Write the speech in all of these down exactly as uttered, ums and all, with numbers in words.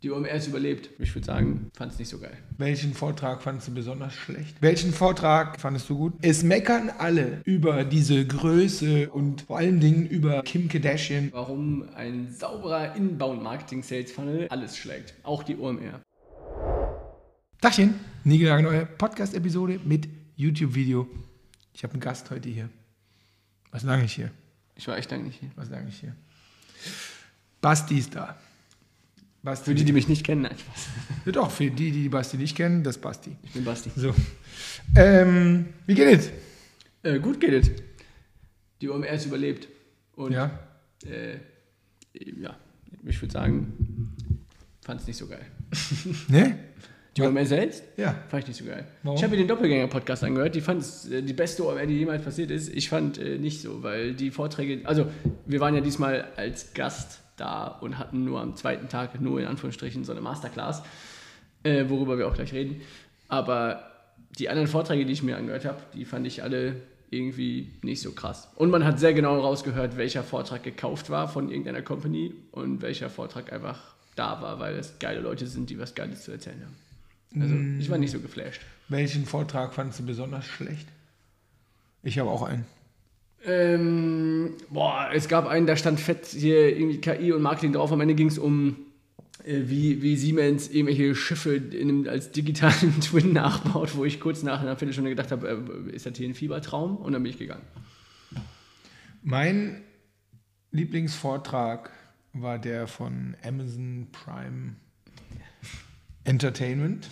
Die O M R ist überlebt. Ich würde sagen, fand es nicht so geil. Welchen Vortrag fandest du besonders schlecht? Welchen Vortrag fandest du gut? Es meckern alle über diese Größe und vor allen Dingen über Kim Kardashian. Warum ein sauberer Inbound-Marketing-Sales-Funnel alles schlägt. Auch die O M R. Tachchen, nie eine neue Podcast-Episode mit YouTube-Video. Ich habe einen Gast heute hier. Was lange ich hier? Ich war echt lange nicht hier. Was lange ich hier? Basti ist da. Basti. Für die, die mich nicht kennen, nein, Spaß. Ja, doch, für die, die Basti nicht kennen, das ist Basti. Ich bin Basti. So. Ähm, wie geht es? Äh, gut geht es. Die O M R ist überlebt. Und ja. Äh, ja, ich würde sagen, fand es nicht so geil. Ne? Die O M R selbst? Ja. Fand ich nicht so geil. Warum? Ich habe mir den Doppelgänger-Podcast angehört. Die fand es äh, die beste O M R, die jemals passiert ist. Ich fand äh, nicht so, weil die Vorträge, also wir waren ja diesmal als Gast da und hatten nur am zweiten Tag, nur in Anführungsstrichen, so eine Masterclass, äh, worüber wir auch gleich reden. Aber die anderen Vorträge, die ich mir angehört habe, die fand ich alle irgendwie nicht so krass. Und man hat sehr genau rausgehört, welcher Vortrag gekauft war von irgendeiner Company und welcher Vortrag einfach da war, weil es geile Leute sind, die was Geiles zu erzählen haben. Also ich war nicht so geflasht. Welchen Vortrag fandest du besonders schlecht? Ich habe auch einen. Ähm, boah, es gab einen, da stand fett hier irgendwie K I und Marketing drauf. Am Ende ging es um, äh, wie, wie Siemens irgendwelche Schiffe in einem, als digitalen Twin nachbaut, wo ich kurz nach einer Viertelstunde gedacht habe, äh, ist das hier ein Fiebertraum? Und dann bin ich gegangen. Mein Lieblingsvortrag war der von Amazon Prime Entertainment.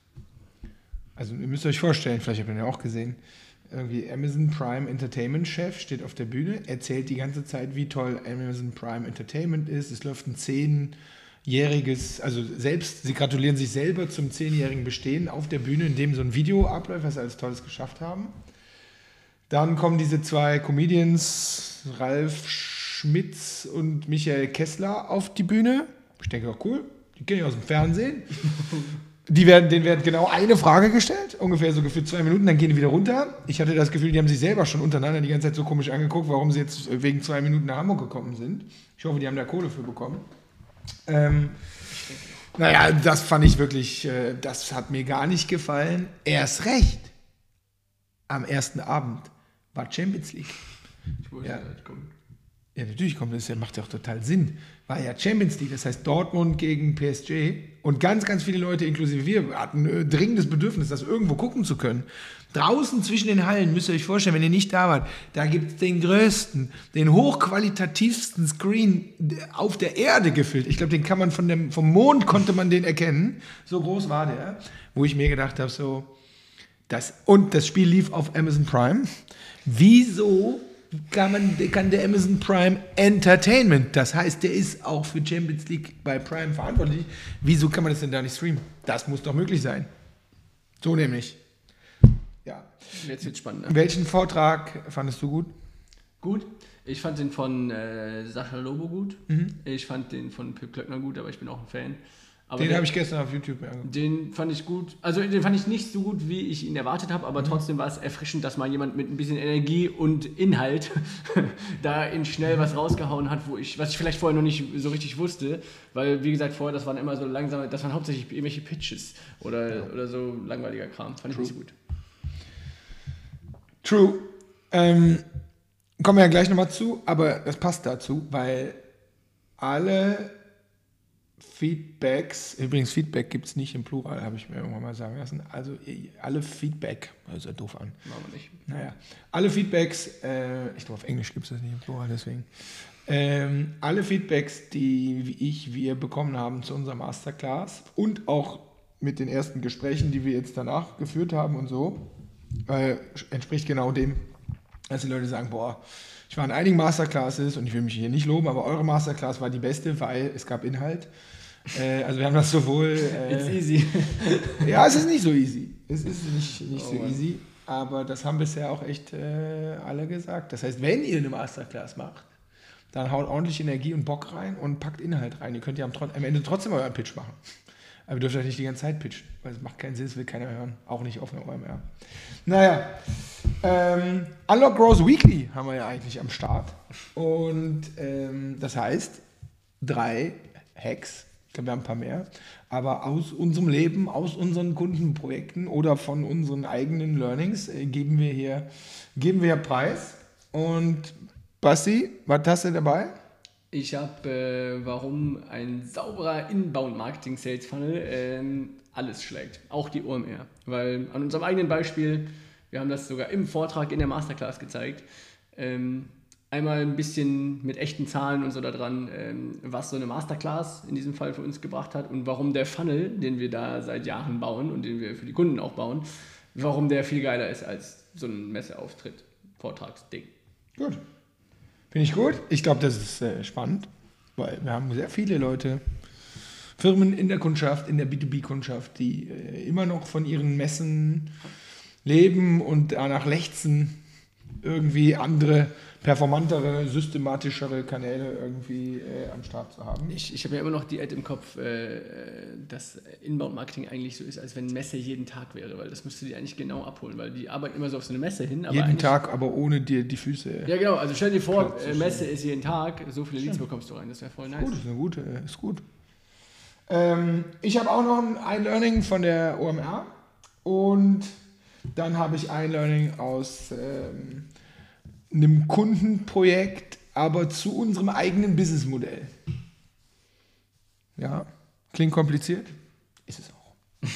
Also ihr müsst euch vorstellen, vielleicht habt ihr ihn ja auch gesehen, irgendwie Amazon Prime Entertainment Chef steht auf der Bühne, erzählt die ganze Zeit, wie toll Amazon Prime Entertainment ist. Es läuft ein zehnjähriges, also selbst, sie gratulieren sich selber zum zehnjährigen Bestehen auf der Bühne, in dem so ein Video abläuft, was sie alles Tolles geschafft haben. Dann kommen diese zwei Comedians, Ralf Schmitz und Michael Kessler, auf die Bühne. Ich denke auch cool, die kenne ich aus dem Fernsehen. Die werden, denen wird genau eine Frage gestellt, ungefähr so gefühlt zwei Minuten, dann gehen die wieder runter. Ich hatte das Gefühl, die haben sich selber schon untereinander die ganze Zeit so komisch angeguckt, warum sie jetzt wegen zwei Minuten nach Hamburg gekommen sind. Ich hoffe, die haben da Kohle für bekommen. Ähm, naja, das fand ich wirklich, äh, das hat mir gar nicht gefallen. Erst recht, am ersten Abend war Champions League. Ich wusste, ja. das kommt. Ja, natürlich kommt das, macht ja auch total Sinn. War ja Champions League, das heißt Dortmund gegen P S G. Und ganz, ganz viele Leute, inklusive wir, hatten ein dringendes Bedürfnis, das irgendwo gucken zu können. Draußen zwischen den Hallen, müsst ihr euch vorstellen, wenn ihr nicht da wart, da gibt es den größten, den hochqualitativsten Screen auf der Erde gefüllt. Ich glaube, den kann man von dem, vom Mond konnte man den erkennen. So groß war der, wo ich mir gedacht habe, so, das, und das Spiel lief auf Amazon Prime. Wieso kann, man, kann der Amazon Prime Entertainment, das heißt, der ist auch für Champions League bei Prime verantwortlich. Wieso kann man das denn da nicht streamen? Das muss doch möglich sein. So nämlich. Ja. Jetzt wird spannend. Welchen Vortrag fandest du gut? Gut. Ich fand den von äh, Sascha Lobo gut. Mhm. Ich fand den von Pip Klöckner gut, aber ich bin auch ein Fan. Aber den habe ich gestern auf YouTube angeguckt. Den fand ich gut. Also den fand ich nicht so gut, wie ich ihn erwartet habe, aber mhm. trotzdem war es erfrischend, dass mal jemand mit ein bisschen Energie und Inhalt da in schnell was rausgehauen hat, wo ich, was ich vielleicht vorher noch nicht so richtig wusste, weil wie gesagt vorher, das waren immer so langsame, das waren hauptsächlich irgendwelche Pitches oder, ja. oder so langweiliger Kram. Fand True. ich nicht so gut. True. Ähm, kommen wir ja gleich nochmal zu, aber das passt dazu, weil alle Feedbacks, übrigens Feedback gibt es nicht im Plural, habe ich mir irgendwann mal sagen lassen. Also alle Feedback, hört sich doof an. Machen wir nicht. Naja, alle Feedbacks, äh, ich glaube auf Englisch gibt es das nicht im Plural, deswegen. Ähm, alle Feedbacks, die ich, wir bekommen haben zu unserer Masterclass und auch mit den ersten Gesprächen, die wir jetzt danach geführt haben und so, äh, entspricht genau dem, dass die Leute sagen, boah, ich war in einigen Masterclasses und ich will mich hier nicht loben, aber eure Masterclass war die beste, weil es gab Inhalt. Äh, also wir haben das sowohl... Äh, It's easy. Ja, es ist nicht so easy. Es ist nicht, nicht oh, so Mann. easy, aber das haben bisher auch echt äh, alle gesagt. Das heißt, wenn ihr eine Masterclass macht, dann haut ordentlich Energie und Bock rein und packt Inhalt rein. Ihr könnt ja am, am Ende trotzdem euren Pitch machen. Aber ihr dürft euch nicht die ganze Zeit pitchen, weil es macht keinen Sinn, es will keiner hören. Auch nicht auf einer O M R. Naja, ähm, Unlock Growth Weekly haben wir ja eigentlich am Start. Und ähm, das heißt, drei Hacks, Ich glaube, wir haben ein paar mehr. Aber aus unserem Leben, aus unseren Kundenprojekten oder von unseren eigenen Learnings äh, geben wir hier, geben wir hier Preis. Und Basti, was hast du dabei? Ich habe, äh, warum ein sauberer Inbound-Marketing-Sales-Funnel ähm, alles schlägt. Auch die O M R. Weil an unserem eigenen Beispiel, wir haben das sogar im Vortrag in der Masterclass gezeigt, ähm, einmal ein bisschen mit echten Zahlen und so da dran, ähm, was so eine Masterclass in diesem Fall für uns gebracht hat und warum der Funnel, den wir da seit Jahren bauen und den wir für die Kunden auch bauen, warum der viel geiler ist als so ein Messeauftritt, Vortragsding. Gut. Finde ich gut. Ich glaube, das ist äh, spannend, weil wir haben sehr viele Leute, Firmen in der Kundschaft, in der B zwei B-Kundschaft, die äh, immer noch von ihren Messen leben und danach lechzen, irgendwie andere, performantere, systematischere Kanäle irgendwie äh, am Start zu haben. Ich, ich habe ja immer noch die Ad im Kopf, äh, dass Inbound-Marketing eigentlich so ist, als wenn Messe jeden Tag wäre, weil das müsste die eigentlich genau abholen, weil die arbeiten immer so auf so eine Messe hin. Aber jeden Tag, aber ohne dir die Füße. Ja genau, also stell dir vor, äh, Messe ist jeden Tag, so viele Leads bekommst du rein, das wäre voll nice. Gut, ist, eine gute, ist gut. Ähm, ich habe auch noch ein, ein Learning von der O M R und dann habe ich ein Learning aus ähm, einem Kundenprojekt, aber zu unserem eigenen Businessmodell. Ja, klingt kompliziert? Ist es auch.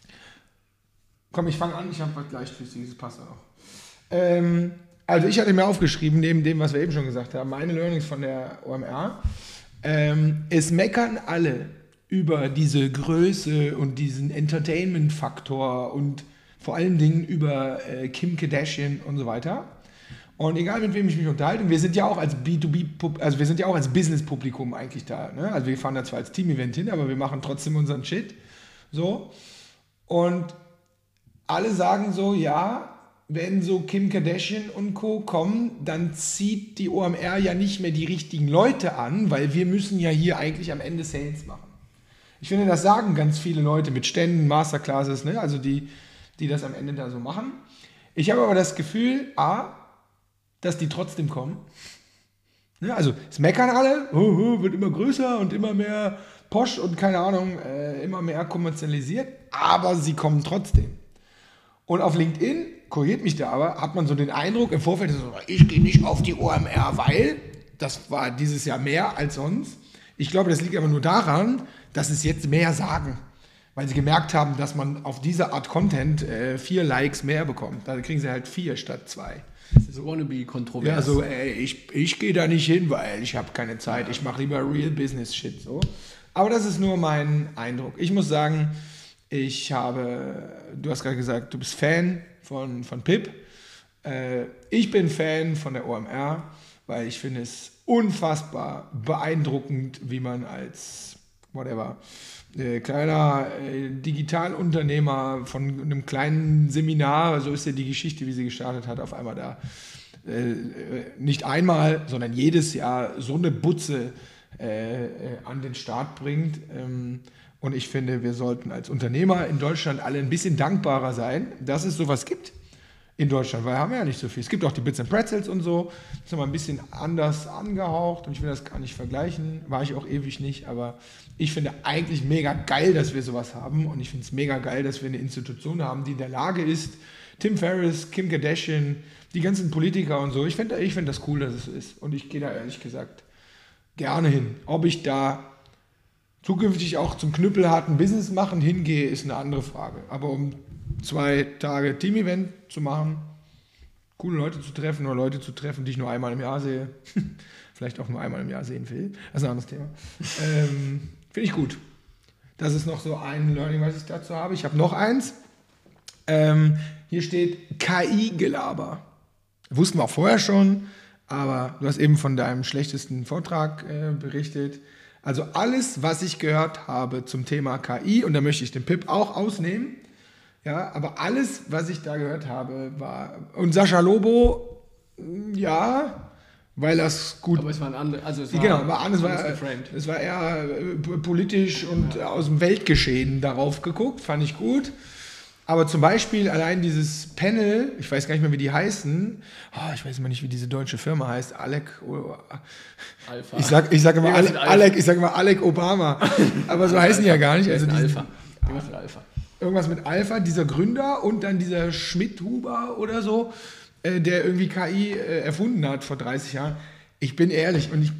Komm, ich fange an, ich habe was Leichtfüßiges, das passt auch. Ähm, also ich hatte mir aufgeschrieben, neben dem, was wir eben schon gesagt haben, meine Learnings von der O M R. Ähm, es meckern alle über diese Größe und diesen Entertainment-Faktor und vor allen Dingen über äh, Kim Kardashian und so weiter. Und egal mit wem ich mich unterhalte, wir sind ja auch als B zwei B, also wir sind ja auch als Business-Publikum eigentlich da. Ne? Also wir fahren da zwar als Team-Event hin, aber wir machen trotzdem unseren Shit. So. Und alle sagen so, ja, wenn so Kim Kardashian und Co. kommen, dann zieht die O M R ja nicht mehr die richtigen Leute an, weil wir müssen ja hier eigentlich am Ende Sales machen. Ich finde, das sagen ganz viele Leute mit Ständen, Masterclasses, ne? Also die, die das am Ende da so machen. Ich habe aber das Gefühl, a, dass die trotzdem kommen. Ja, also es meckern alle, oh, oh, wird immer größer und immer mehr posch und keine Ahnung, äh, immer mehr kommerzialisiert, aber sie kommen trotzdem. Und auf LinkedIn, korrigiert mich da aber, hat man so den Eindruck im Vorfeld, so, ich gehe nicht auf die O M R, weil, das war dieses Jahr mehr als sonst. Ich glaube, das liegt aber nur daran, dass es jetzt mehr sagen. Weil sie gemerkt haben, dass man auf diese Art Content äh, vier Likes mehr bekommt. Da kriegen sie halt vier statt zwei. Das ist so wannabe-kontrovers. Ja, so, ey, ich, ich gehe da nicht hin, weil ich habe keine Zeit. Ich mache lieber Real Business Shit. So. Aber das ist nur mein Eindruck. Ich muss sagen, ich habe, du hast gerade gesagt, du bist Fan von, von Pip. Äh, ich bin Fan von der O M R, weil ich finde es unfassbar beeindruckend, wie man als, whatever, äh, kleiner äh, Digitalunternehmer von einem kleinen Seminar, so ist ja die Geschichte, wie sie gestartet hat, auf einmal da äh, nicht einmal, sondern jedes Jahr so eine Butze äh, äh, an den Start bringt. Ähm, und ich finde, wir sollten als Unternehmer in Deutschland alle ein bisschen dankbarer sein, dass es sowas gibt in Deutschland, weil wir haben ja nicht so viel. Es gibt auch die Bits and Pretzels und so, das ist nochmal ein bisschen anders angehaucht und ich will das gar nicht vergleichen, war ich auch ewig nicht, aber ich finde eigentlich mega geil, dass wir sowas haben und ich finde es mega geil, dass wir eine Institution haben, die in der Lage ist, Tim Ferriss, Kim Kardashian, die ganzen Politiker und so, ich finde ich find das cool, dass es so ist und ich gehe da ehrlich gesagt gerne hin. Ob ich da zukünftig auch zum knüppelharten Business machen hingehe, ist eine andere Frage, aber um zwei Tage Team-Event zu machen, coole Leute zu treffen oder Leute zu treffen, die ich nur einmal im Jahr sehe, vielleicht auch nur einmal im Jahr sehen will, das ist ein anderes Thema, ähm, finde ich gut. Das ist noch so ein Learning, was ich dazu habe. Ich habe noch eins, ähm, hier steht K I-Gelaber. Wussten wir auch vorher schon, aber du hast eben von deinem schlechtesten Vortrag äh, berichtet. Also alles, was ich gehört habe zum Thema K I, und da möchte ich den Pip auch ausnehmen, ja, aber alles, was ich da gehört habe, war... Und Sascha Lobo, ja, weil das gut... Aber es war ein anderes... Also es war, genau, war anders, war, es war eher äh, politisch und ja. aus dem Weltgeschehen darauf geguckt, fand ich gut. Aber zum Beispiel allein dieses Panel, ich weiß gar nicht mehr, wie die heißen. Oh, ich weiß immer nicht, wie diese deutsche Firma heißt. Alec. Oh, Alpha. Ich sag, ich sag immer Alec, Alec, ich sag immer Alec Obama. Aber so heißen die ja gar nicht. Also diesen, Alpha. Irgendwas mit Alpha. Irgendwas mit Alpha, dieser Gründer und dann dieser Schmidt-Huber oder so, äh, der irgendwie K I äh, erfunden hat vor dreißig Jahren. Ich bin ehrlich und ich.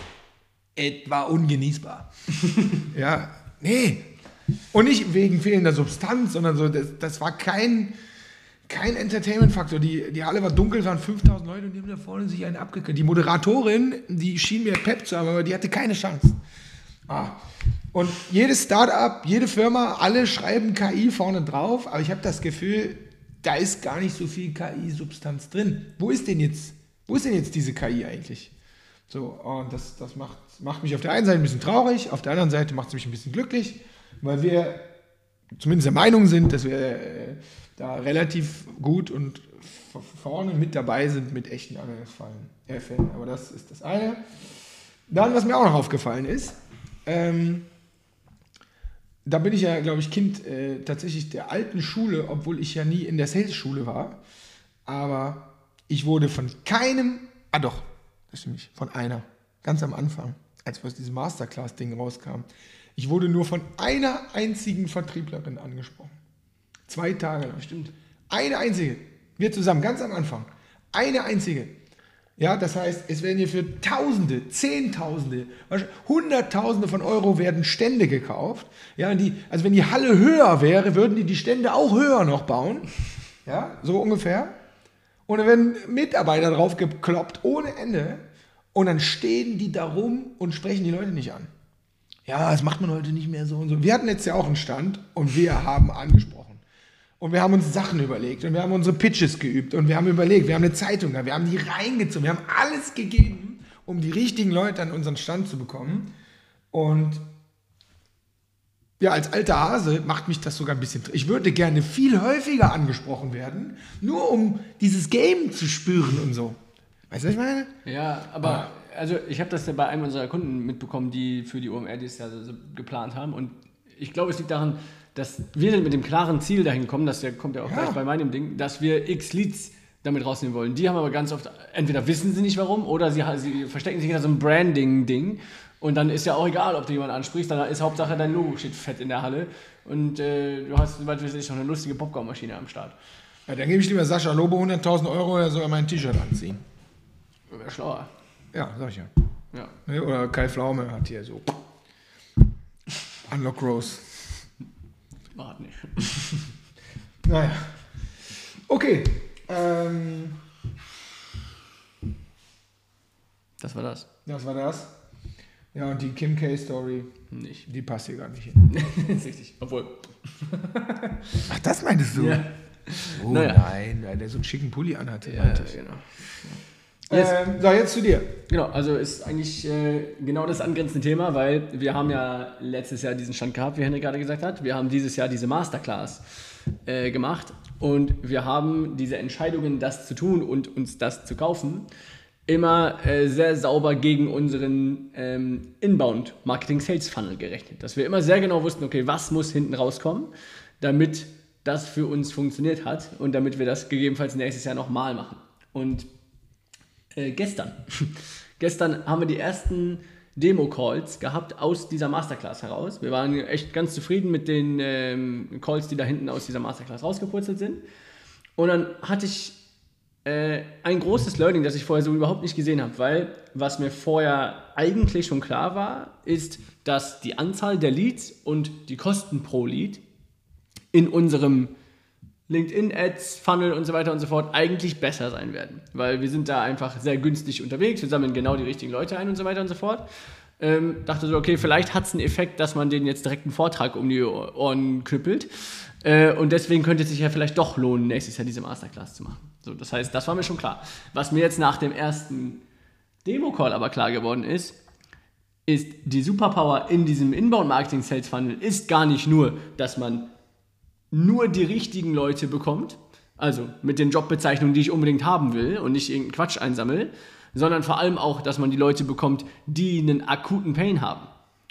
Es war ungenießbar. Ja, nee. Und nicht wegen fehlender Substanz, sondern so, das, das war kein, kein Entertainment-Faktor. Die, die Halle war dunkel, es waren fünftausend Leute und die haben da vorne sich einen abgekriegt. Die Moderatorin, die schien mir Pep zu haben, aber die hatte keine Chance. Ah. Und jedes Start-up, jede Firma, alle schreiben K I vorne drauf, aber ich habe das Gefühl, da ist gar nicht so viel K I-Substanz drin. Wo ist denn jetzt, wo ist denn jetzt diese K I eigentlich? So, und das, das macht, macht mich auf der einen Seite ein bisschen traurig, auf der anderen Seite macht es mich ein bisschen glücklich, weil wir zumindest der Meinung sind, dass wir äh, da relativ gut und vorne mit dabei sind mit echten Anwendungsfällen. Aber das ist das eine. Dann, was mir auch noch aufgefallen ist, ähm, da bin ich ja, glaube ich, Kind äh, tatsächlich der alten Schule, obwohl ich ja nie in der Sales-Schule war. Aber ich wurde von keinem, ah doch, das stimmt nicht, von einer, ganz am Anfang, als wir aus diesem Masterclass-Ding rauskamen, ich wurde nur von einer einzigen Vertrieblerin angesprochen. Zwei Tage lang. Stimmt. Eine einzige. Wir zusammen, ganz am Anfang. Eine einzige. Ja, das heißt, es werden hier für Tausende, Zehntausende, Hunderttausende von Euro werden Stände gekauft. Ja, und die, also wenn die Halle höher wäre, würden die die Stände auch höher noch bauen. Ja, so ungefähr. Und dann werden Mitarbeiter drauf gekloppt, ohne Ende. Und dann stehen die da rum und sprechen die Leute nicht an. Ja, das macht man heute nicht mehr so und so. Wir hatten jetzt ja auch einen Stand und wir haben angesprochen. Und wir haben uns Sachen überlegt und wir haben unsere Pitches geübt und wir haben überlegt, wir haben eine Zeitung gehabt, wir haben die reingezogen, wir haben alles gegeben, um die richtigen Leute an unseren Stand zu bekommen. Und ja, als alter Hase macht mich das sogar ein bisschen... Ich würde gerne viel häufiger angesprochen werden, nur um dieses Game zu spüren und so. Weißt du, was ich meine? Ja, aber... Ah. Also ich habe das ja bei einem unserer Kunden mitbekommen, die für die O M R dieses Jahr so geplant haben. Und ich glaube, es liegt daran, dass wir sind mit dem klaren Ziel dahin gekommen, das kommt ja auch ja. gleich bei meinem Ding, dass wir X Leads damit rausnehmen wollen. Die haben aber ganz oft, entweder wissen sie nicht warum oder sie, sie verstecken sich hinter so einem Branding-Ding. Und dann ist ja auch egal, ob du jemanden ansprichst, dann ist Hauptsache dein Logo steht fett in der Halle. Und äh, du hast, soweit weiß ich, noch eine lustige Popcorn-Maschine am Start. Ja, dann gebe ich lieber Sascha Lobo hunderttausend Euro, er soll mein T-Shirt anziehen. Wäre schlauer. Ja, sag ich ja. ja. Oder Kai Pflaume hat hier so Unlock Rose. Warte nicht. Naja. Okay. Ähm, das war das. Das war das. Ja, und die Kim K-Story, nicht. Die passt hier gar nicht hin. Das ist richtig. Obwohl. Ach, das meintest du? Ja. Oh naja. Nein, weil der so einen schicken Pulli anhatte. Ja, genau. Yes. Ähm, so, jetzt zu dir. Genau, also ist eigentlich äh, genau das angrenzende Thema, weil wir haben ja letztes Jahr diesen Stand gehabt, wie Henrik gerade gesagt hat. Wir haben dieses Jahr diese Masterclass äh, gemacht und wir haben diese Entscheidungen, das zu tun und uns das zu kaufen, immer äh, sehr sauber gegen unseren ähm, Inbound-Marketing-Sales-Funnel gerechnet. Dass wir immer sehr genau wussten, okay, was muss hinten rauskommen, damit das für uns funktioniert hat und damit wir das gegebenenfalls nächstes Jahr nochmal machen. Und Äh, gestern. gestern haben wir die ersten Demo-Calls gehabt aus dieser Masterclass heraus. Wir waren echt ganz zufrieden mit den ähm, Calls, die da hinten aus dieser Masterclass rausgepurzelt sind. Und dann hatte ich äh, ein großes Learning, das ich vorher so überhaupt nicht gesehen habe, weil was mir vorher eigentlich schon klar war, ist, dass die Anzahl der Leads und die Kosten pro Lead in unserem LinkedIn-Ads, Funnel und so weiter und so fort eigentlich besser sein werden, weil wir sind da einfach sehr günstig unterwegs, wir sammeln genau die richtigen Leute ein und so weiter und so fort. Ähm, dachte so, okay, vielleicht hat es einen Effekt, dass man denen jetzt direkt einen Vortrag um die Ohren knüppelt äh, und deswegen könnte es sich ja vielleicht doch lohnen, nächstes Jahr diese Masterclass zu machen. So, das heißt, das war mir schon klar. Was mir jetzt nach dem ersten Demo-Call aber klar geworden ist, ist die Superpower in diesem Inbound-Marketing-Sales-Funnel ist gar nicht nur, dass man nur die richtigen Leute bekommt, also mit den Jobbezeichnungen, die ich unbedingt haben will und nicht irgendeinen Quatsch einsammle, sondern vor allem auch, dass man die Leute bekommt, die einen akuten Pain haben.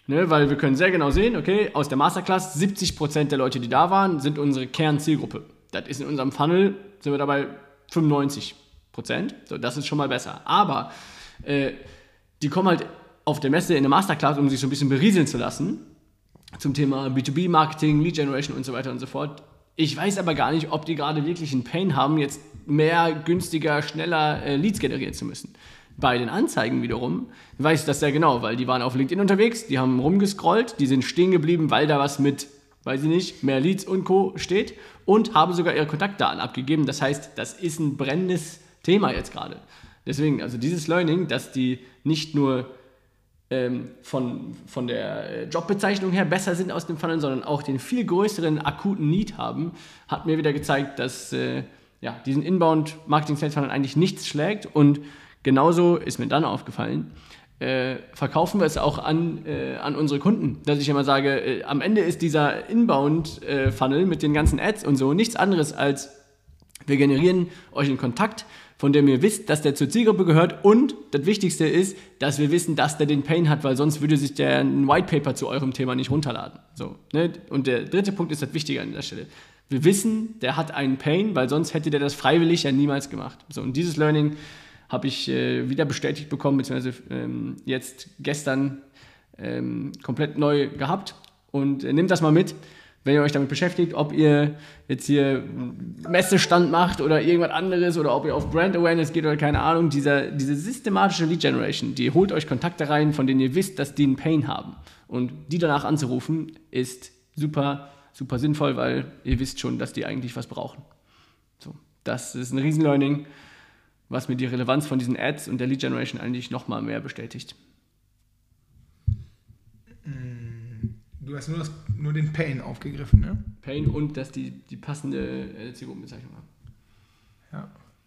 Ne, weil wir können sehr genau sehen, okay, aus der Masterclass, siebzig Prozent der Leute, die da waren, sind unsere Kernzielgruppe. Das ist in unserem Funnel, sind wir dabei fünfundneunzig Prozent. So, das ist schon mal besser. Aber äh, die kommen halt auf der Messe in der Masterclass, um sich so ein bisschen berieseln zu lassen, zum Thema B zwei B Marketing, Lead Generation und so weiter und so fort. Ich weiß aber gar nicht, ob die gerade wirklich einen Pain haben, jetzt mehr, günstiger, schneller äh, Leads generieren zu müssen. Bei den Anzeigen wiederum weiß ich das sehr genau, weil die waren auf LinkedIn unterwegs, die haben rumgescrollt, die sind stehen geblieben, weil da was mit, weiß ich nicht, mehr Leads und Co. steht und haben sogar ihre Kontaktdaten abgegeben. Das heißt, das ist ein brennendes Thema jetzt gerade. Deswegen, also dieses Learning, dass die nicht nur ähm, von, von der Jobbezeichnung her besser sind aus dem Funnel, sondern auch den viel größeren akuten Need haben, hat mir wieder gezeigt, dass äh, ja, diesen Inbound-Marketing-Sales-Funnel eigentlich nichts schlägt. Und genauso ist mir dann aufgefallen, äh, verkaufen wir es auch an, äh, an unsere Kunden. Dass ich immer sage, äh, am Ende ist dieser Inbound-Funnel äh, mit den ganzen Ads und so nichts anderes als, wir generieren euch einen Kontakt, von dem ihr wisst, dass der zur Zielgruppe gehört, und das Wichtigste ist, dass wir wissen, dass der den Pain hat, weil sonst würde sich der ein White Paper zu eurem Thema nicht runterladen. So, ne? Und der dritte Punkt ist das Wichtige an der Stelle. Wir wissen, der hat einen Pain, weil sonst hätte der das freiwillig ja niemals gemacht. So, und dieses Learning habe ich äh, wieder bestätigt bekommen, beziehungsweise ähm, jetzt gestern ähm, komplett neu gehabt. Und äh, nehmt das mal mit, wenn ihr euch damit beschäftigt, ob ihr jetzt hier Messestand macht oder irgendwas anderes oder ob ihr auf Brand Awareness geht oder keine Ahnung. Dieser, diese systematische Lead Generation, die holt euch Kontakte rein, von denen ihr wisst, dass die einen Pain haben. Und die danach anzurufen, ist super, super sinnvoll, weil ihr wisst schon, dass die eigentlich was brauchen. So, das ist ein Riesen-Learning, was mir die Relevanz von diesen Ads und der Lead Generation eigentlich nochmal mehr bestätigt. Du hast nur, das, nur den Pain aufgegriffen, ne? Pain und dass die die passende äh, Zielgruppenbezeichnung haben. Ja.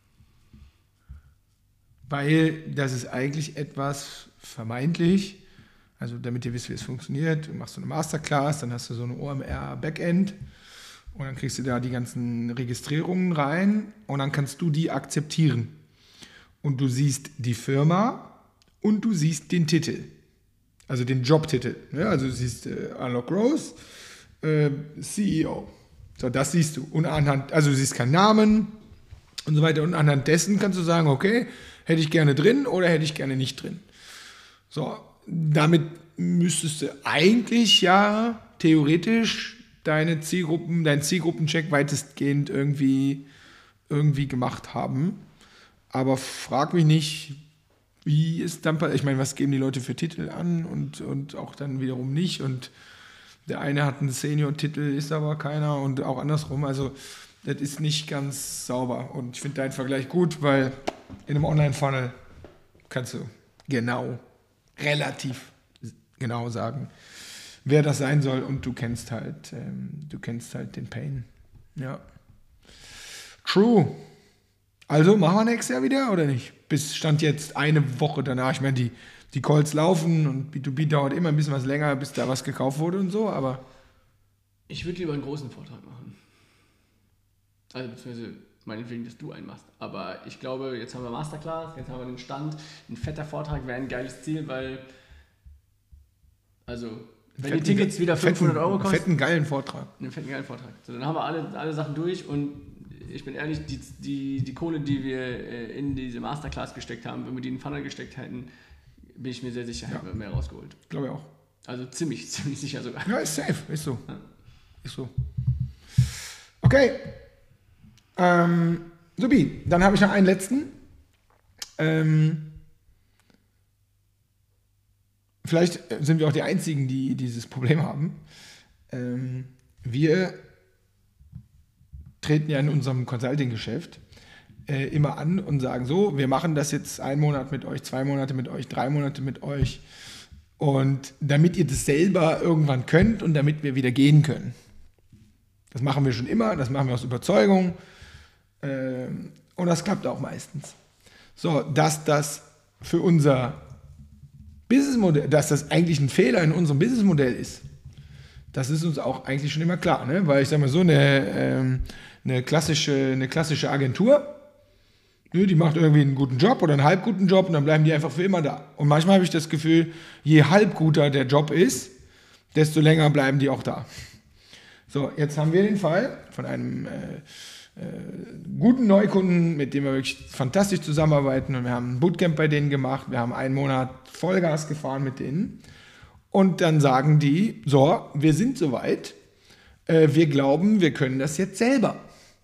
Weil das ist eigentlich etwas vermeintlich, also damit ihr wisst, wie es funktioniert, du machst so eine Masterclass, dann hast du so eine O M R-Backend und dann kriegst du da die ganzen Registrierungen rein und dann kannst du die akzeptieren. Und du siehst die Firma und du siehst den Titel. Also den Jobtitel. Ja, also du siehst äh, Unlock Growth, äh, C E O. So, das siehst du. Und anhand, also du siehst keinen Namen und so weiter. Und anhand dessen kannst du sagen, okay, hätte ich gerne drin oder hätte ich gerne nicht drin. So, damit müsstest du eigentlich ja theoretisch deine Zielgruppen, deinen Zielgruppencheck weitestgehend irgendwie, irgendwie gemacht haben. Aber frag mich nicht, wie ist dann, ich meine, was geben die Leute für Titel an und, und auch dann wiederum nicht. Und der eine hat einen Senior-Titel, ist aber keiner, und auch andersrum. Also das ist nicht ganz sauber. Und ich finde deinen Vergleich gut, weil in einem Online-Funnel kannst du genau, relativ genau sagen, wer das sein soll, und du kennst halt, ähm, du kennst halt den Pain. Ja. True. Also machen wir nächstes Jahr wieder oder nicht? Bis Stand jetzt eine Woche danach. Ich meine, die, die Calls laufen und B zwei B dauert immer ein bisschen was länger, bis da was gekauft wurde und so, aber... Ich würde lieber einen großen Vortrag machen. Also beziehungsweise meinetwegen, dass du einen machst. Aber ich glaube, jetzt haben wir Masterclass, jetzt haben wir den Stand. Ein fetter Vortrag wäre ein geiles Ziel, weil... Also, wenn fetten, die Tickets wieder fünfhundert Euro kosten... Einen fetten, geilen Vortrag. Einen fetten, geilen Vortrag. So, dann haben wir alle, alle Sachen durch, und ich bin ehrlich, die, die, die Kohle, die wir in diese Masterclass gesteckt haben, wenn wir die in den Funnel gesteckt hätten, bin ich mir sehr sicher, hätten ja. wir mehr rausgeholt. Glaube ich auch. Also ziemlich, ziemlich sicher sogar. Ja, ist safe, ist so. Ja. Ist so. Okay. Ähm, Subi, dann habe ich noch einen letzten. Ähm, vielleicht sind wir auch die Einzigen, die dieses Problem haben. Ähm, wir treten ja in unserem Consulting-Geschäft äh, immer an und sagen so, wir machen das jetzt einen Monat mit euch, zwei Monate mit euch, drei Monate mit euch, und damit ihr das selber irgendwann könnt und damit wir wieder gehen können. Das machen wir schon immer, das machen wir aus Überzeugung, äh, und das klappt auch meistens. So, dass das für unser Businessmodell, dass das eigentlich ein Fehler in unserem Businessmodell ist, das ist uns auch eigentlich schon immer klar, ne? Weil ich sage mal so, eine, ähm, eine, klassische, eine klassische Agentur, Nö, die macht irgendwie einen guten Job oder einen halb guten Job und dann bleiben die einfach für immer da. Und manchmal habe ich das Gefühl, je halb guter der Job ist, desto länger bleiben die auch da. So, jetzt haben wir den Fall von einem äh, äh, guten Neukunden, mit dem wir wirklich fantastisch zusammenarbeiten und wir haben ein Bootcamp bei denen gemacht, wir haben einen Monat Vollgas gefahren mit denen und dann sagen die, so, wir sind soweit, äh, wir glauben, wir können das jetzt selber.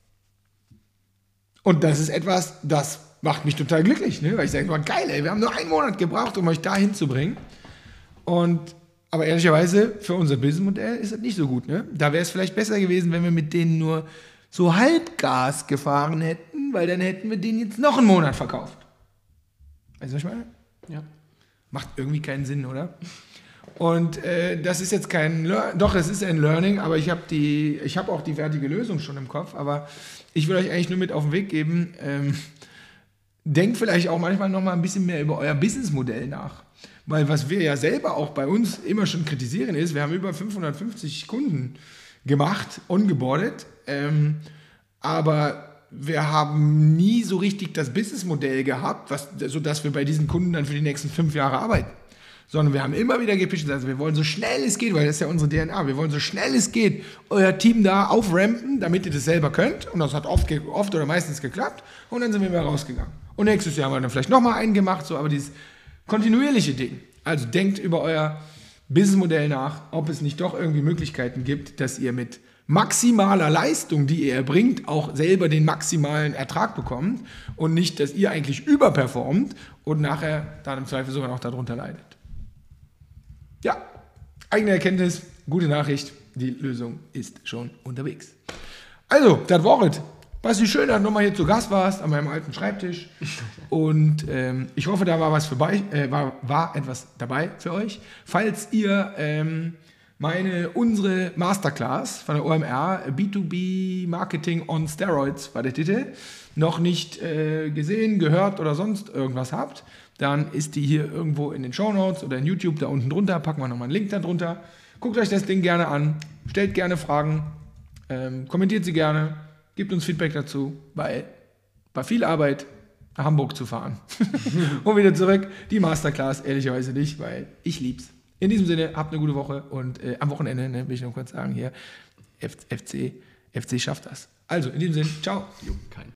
Und das ist etwas, das macht mich total glücklich, ne? Weil ich sage, geil, ey, wir haben nur einen Monat gebraucht, um euch da hinzubringen. Und, aber ehrlicherweise, für unser Businessmodell ist das nicht so gut. Ne? Da wäre es vielleicht besser gewesen, wenn wir mit denen nur so Halbgas gefahren hätten, weil dann hätten wir denen jetzt noch einen Monat verkauft. Weißt du, was ich meine? Ja. Macht irgendwie keinen Sinn, oder? Und äh, das ist jetzt kein, Lear- doch, es ist ein Learning, aber ich habe die, ich habe auch die fertige Lösung schon im Kopf, aber ich will euch eigentlich nur mit auf den Weg geben, ähm, denkt vielleicht auch manchmal noch mal ein bisschen mehr über euer Businessmodell nach. Weil was wir ja selber auch bei uns immer schon kritisieren ist, wir haben über fünfhundertfünfzig Kunden gemacht, ongeboardet, ähm, aber wir haben nie so richtig das Businessmodell gehabt, was, sodass wir bei diesen Kunden dann für die nächsten fünf Jahre arbeiten. Sondern wir haben immer wieder gepitcht, also wir wollen so schnell es geht, weil das ist ja unsere D N A, wir wollen so schnell es geht euer Team da auframpen, damit ihr das selber könnt. Und das hat oft, ge- oft oder meistens geklappt. Und dann sind wir wieder rausgegangen. Und nächstes Jahr haben wir dann vielleicht nochmal einen gemacht, so, aber dieses kontinuierliche Ding. Also denkt über euer Businessmodell nach, ob es nicht doch irgendwie Möglichkeiten gibt, dass ihr mit maximaler Leistung, die ihr erbringt, auch selber den maximalen Ertrag bekommt und nicht, dass ihr eigentlich überperformt und nachher dann im Zweifel sogar noch darunter leidet. Ja, eigene Erkenntnis, gute Nachricht, die Lösung ist schon unterwegs. Also, das war es. Basti, schön, dass du nochmal hier zu Gast warst, an meinem alten Schreibtisch. Und ähm, ich hoffe, da war was vorbei, äh, war, war etwas dabei für euch. Falls ihr ähm, meine, unsere Masterclass von der O M R, B zwei B Marketing on Steroids war der Titel, noch nicht äh, gesehen, gehört oder sonst irgendwas habt, dann ist die hier irgendwo in den Shownotes oder in YouTube da unten drunter, packen wir nochmal einen Link da drunter. Guckt euch das Ding gerne an, stellt gerne Fragen, ähm, kommentiert sie gerne, gebt uns Feedback dazu, weil war viel Arbeit, nach Hamburg zu fahren. Und wieder zurück, die Masterclass ehrlicherweise nicht, weil ich lieb's. In diesem Sinne, habt eine gute Woche und äh, am Wochenende, ne, will ich noch kurz sagen hier, F C, F C schafft das. Also, in diesem Sinne, ciao. Jo, kein.